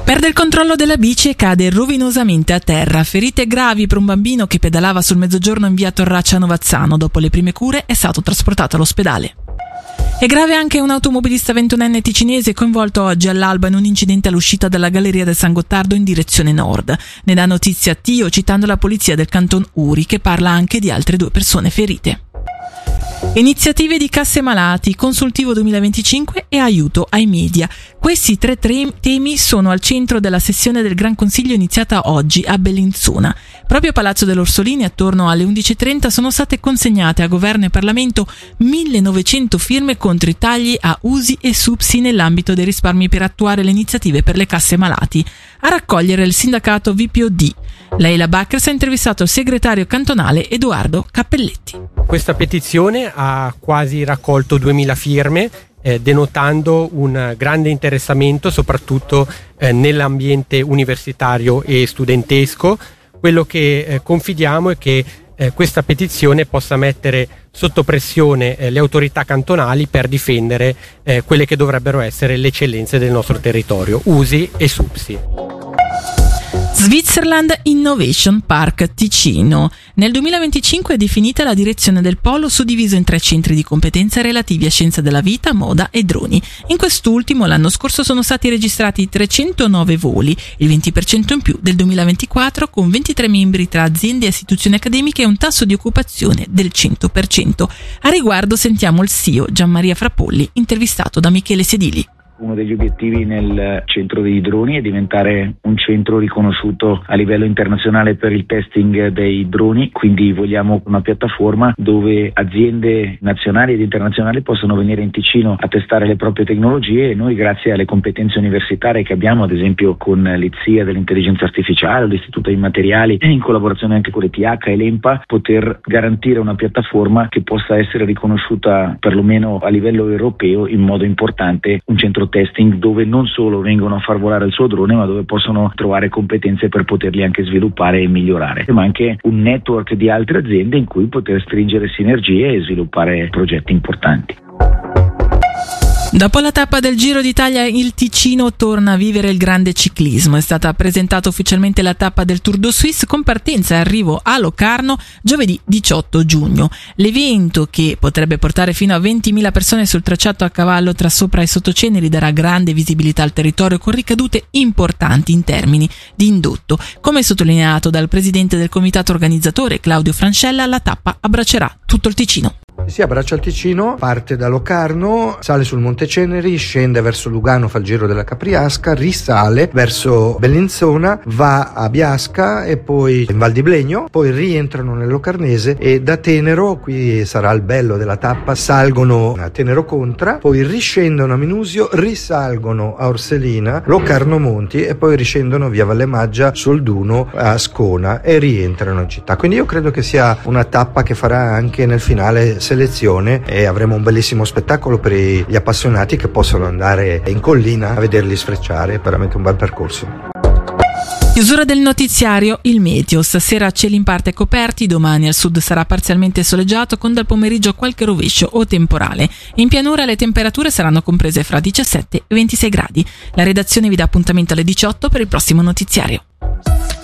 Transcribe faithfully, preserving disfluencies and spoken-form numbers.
Perde il controllo della bici e cade rovinosamente a terra. Ferite gravi per un bambino che pedalava sul mezzogiorno in via Torraccia a Novazzano. Dopo le prime cure è stato trasportato all'ospedale. È grave anche un automobilista ventunenne ticinese coinvolto oggi all'alba in un incidente all'uscita dalla galleria del San Gottardo in direzione nord. Ne dà notizia Tio citando la polizia del canton Uri, che parla anche di altre due persone ferite. Iniziative di casse malati, consultivo duemilaventicinque e aiuto ai media. Questi tre temi sono al centro della sessione del Gran Consiglio iniziata oggi a Bellinzona. Proprio a Palazzo dell'Orsolini, attorno alle undici e trenta, sono state consegnate a Governo e Parlamento millenovecento firme contro i tagli a U S I e SUPSI nell'ambito dei risparmi per attuare le iniziative per le casse malati. A raccogliere il sindacato V P O D. Leila Backers ha intervistato il segretario cantonale Edoardo Cappelletti. Questa petizione ha quasi raccolto duemila firme, eh, denotando un grande interessamento soprattutto eh, nell'ambiente universitario e studentesco. Quello che eh, confidiamo è che eh, questa petizione possa mettere sotto pressione eh, le autorità cantonali per difendere eh, quelle che dovrebbero essere le eccellenze del nostro territorio, U S I e SUPSI. Switzerland Innovation Park Ticino. Nel duemilaventicinque è definita la direzione del polo suddiviso in tre centri di competenza relativi a scienza della vita, moda e droni. In quest'ultimo l'anno scorso sono stati registrati trecentonove voli, il venti per cento in più del duemilaventiquattro, con ventitré membri tra aziende e istituzioni accademiche e un tasso di occupazione del cento per cento. A riguardo sentiamo il C E O Gianmaria Frappolli, intervistato da Michele Sedili. Uno degli obiettivi nel centro dei droni è diventare un centro riconosciuto a livello internazionale per il testing dei droni, quindi vogliamo una piattaforma dove aziende nazionali ed internazionali possono venire in Ticino a testare le proprie tecnologie e noi, grazie alle competenze universitarie che abbiamo, ad esempio con l'I Z I A dell'intelligenza artificiale, l'Istituto dei Materiali e in collaborazione anche con l'E T H e l'EMPA, poter garantire una piattaforma che possa essere riconosciuta perlomeno a livello europeo in modo importante, un centro testing dove non solo vengono a far volare il suo drone, ma dove possono trovare competenze per poterli anche sviluppare e migliorare, ma anche un network di altre aziende in cui poter stringere sinergie e sviluppare progetti importanti. Dopo la tappa del Giro d'Italia, il Ticino torna a vivere il grande ciclismo. È stata presentata ufficialmente la tappa del Tour de Suisse con partenza e arrivo a Locarno giovedì diciotto giugno. L'evento, che potrebbe portare fino a ventimila persone sul tracciato a cavallo tra Sopra e Sottoceneri, darà grande visibilità al territorio con ricadute importanti in termini di indotto. Come sottolineato dal presidente del comitato organizzatore Claudio Francella, la tappa abbraccerà tutto il Ticino. Si abbraccia il Ticino, parte da Locarno, sale sul Monte Ceneri, scende verso Lugano, fa il giro della Capriasca, risale verso Bellinzona, va a Biasca e poi in Val di Blegno, poi rientrano nel Locarnese e da Tenero, qui sarà il bello della tappa, salgono a Tenero Contra, poi riscendono a Minusio, risalgono a Orselina, Locarno Monti e poi riscendono via Valle Maggia sul Duno a Ascona e rientrano in città. Quindi io credo che sia una tappa che farà anche nel finale selezione e avremo un bellissimo spettacolo per gli appassionati che possono andare in collina a vederli sfrecciare. Veramente un bel percorso. Chiusura del notiziario, il meteo. Stasera cieli in parte coperti, domani al sud sarà parzialmente soleggiato con dal pomeriggio qualche rovescio o temporale. In pianura le temperature saranno comprese fra diciassette e ventisei gradi. La redazione vi dà appuntamento alle diciotto per il prossimo notiziario.